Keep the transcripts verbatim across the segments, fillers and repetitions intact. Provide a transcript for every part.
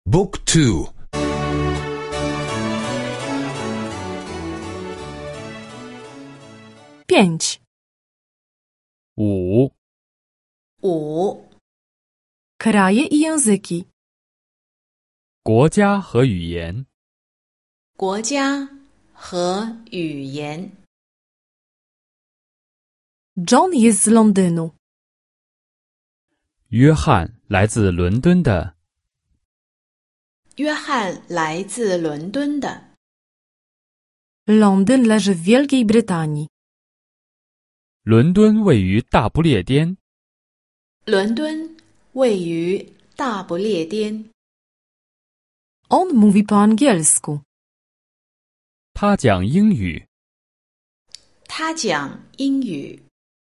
Book two. 5. 五、 五、 Kraje i języki. 国家和语言。 国家和语言。 John jest z Londynu. 约翰来自伦敦的。 约翰来自伦敦的。 Londyn leży w Wielkiej Brytanii. 伦敦位于大不列颠。 伦敦位于大不列颠。 On mówi po angielsku. 他讲英语。 他讲英语。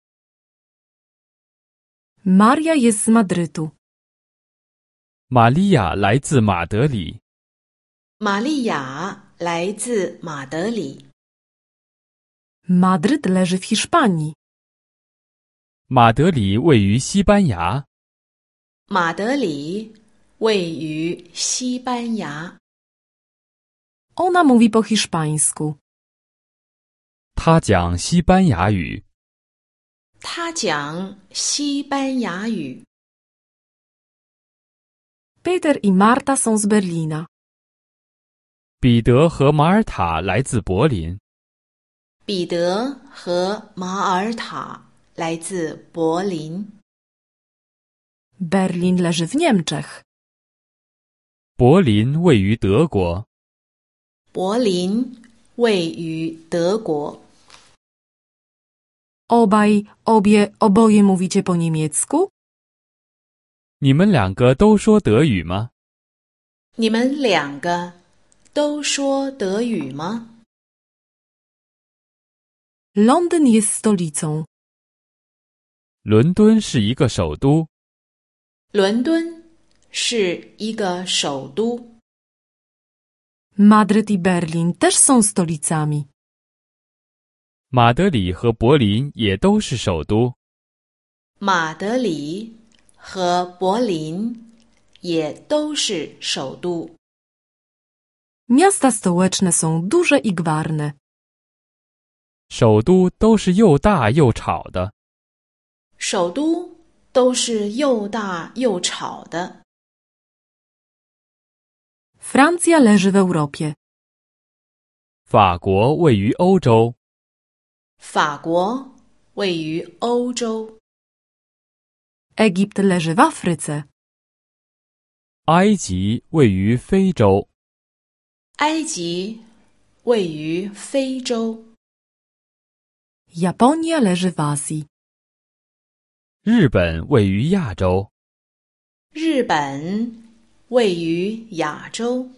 Maria jest z Madrytu. 玛利亚来自马德里。 玛利亚来自马德里。 Madryt leży w Hiszpanii. 马德里位于西班牙。 马德里位于西班牙。 Ona mówi po hiszpańsku. 他讲西班牙语。 他讲西班牙语。 Peter i Marta są z Berlina. 彼得和马尔塔来自柏林。 彼得和马尔塔来自柏林。 Berlin leży w Niemczech. 柏林位于德国。 柏林位于德国。 Obaj, obie, oboje mówicie po niemiecku? 你们两个都说德语吗？ 你们两个都说德语吗？ Londyn jest stolicą. 伦敦是一个首都。 伦敦是一个首都。 Madryt i Berlin też są stolicami. 马德里和柏林也都是首都。 马德里和柏林也都是首都。 Miasta stołeczne są duże i gwarne. 首都都是又大又吵的。 首都都是又大又吵的。 Francja leży w Europie. 法国位于欧洲。 法国位于欧洲。 Egipt leży w Afryce. 埃及位于非洲。 埃及位于非洲。 Japonia leży w Azji. 日本位于亚洲。 日本位于亚洲。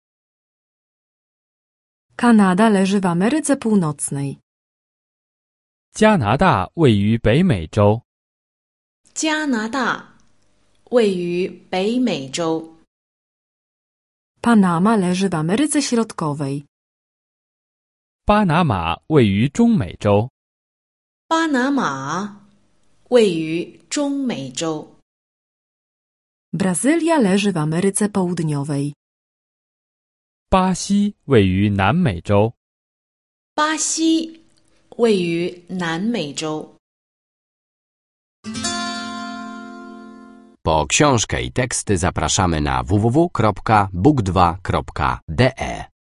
Kanada leży w Ameryce Północnej. 加拿大位于北美洲。 加拿大位于北美洲。 Panama leży w Ameryce Środkowej. 巴拿马位于中美洲。 巴拿马位于中美洲。 Brazylia leży w Ameryce Południowej. 巴西位于南美洲。 巴西位于南美洲。 Po książkę i teksty zapraszamy na w w w kropka book dwa kropka d e.